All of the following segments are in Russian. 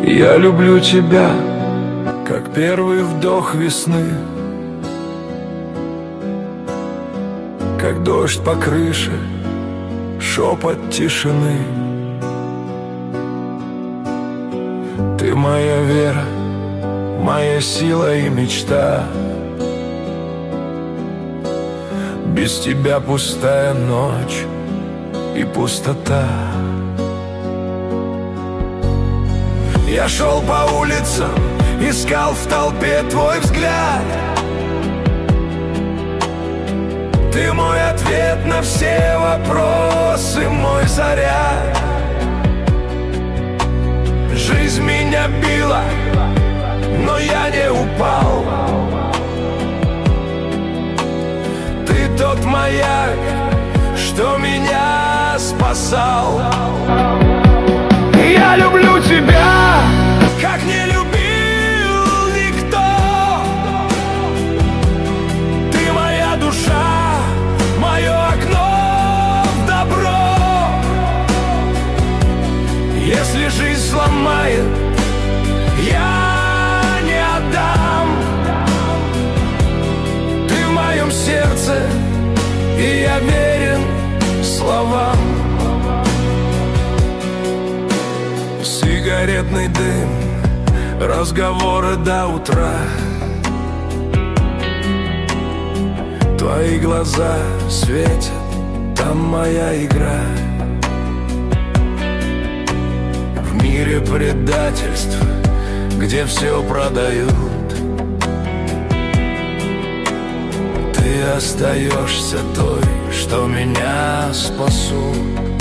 Я люблю тебя, как первый вдох весны, как дождь по крыше, шепот тишины. Ты моя вера, моя сила и мечта. Без тебя пустая ночь и пустота. Я шел по улицам, искал в толпе твой взгляд. Ты мой ответ на все вопросы, мой заряд. Жизнь меня била, но я не упал. Ты тот маяк, что меня спасал. Я люблю тебя, как не любил никто. Ты моя душа, мое окно в добро. Если жизнь сломает, я не отдам. Ты в моем сердце, и я верен словам. Сигаретный дым, разговоры до утра. Твои глаза светят, там моя игра. В мире предательств, где все продают, ты остаешься той, что меня спасут.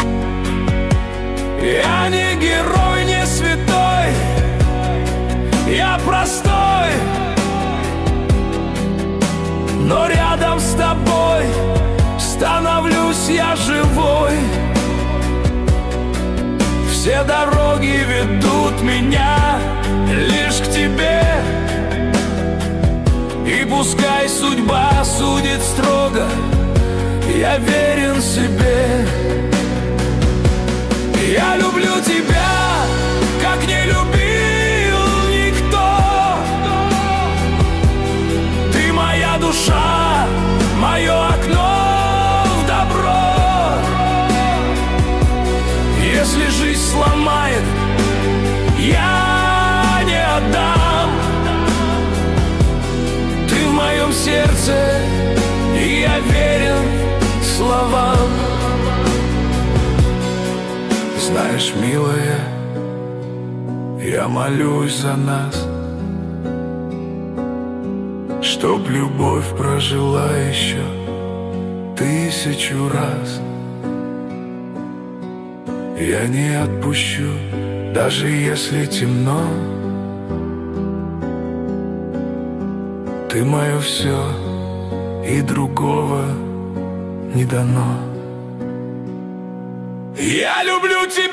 Я не герой, не святой, я простой, но рядом с тобой становлюсь я живой. Все дороги ведут меня лишь к тебе, и пускай судьба судит строго, я верен себе. Я люблю тебя, как не любил никто. Ты моя душа, мое окно в добро. Если жизнь сломает, я не отдам. Ты в моем сердце, и я верен словам. Знаешь, милая, я молюсь за нас, чтоб любовь прожила еще 1000 раз. Я не отпущу, даже если темно. Ты мое все, и другого не дано. Я люблю тебя.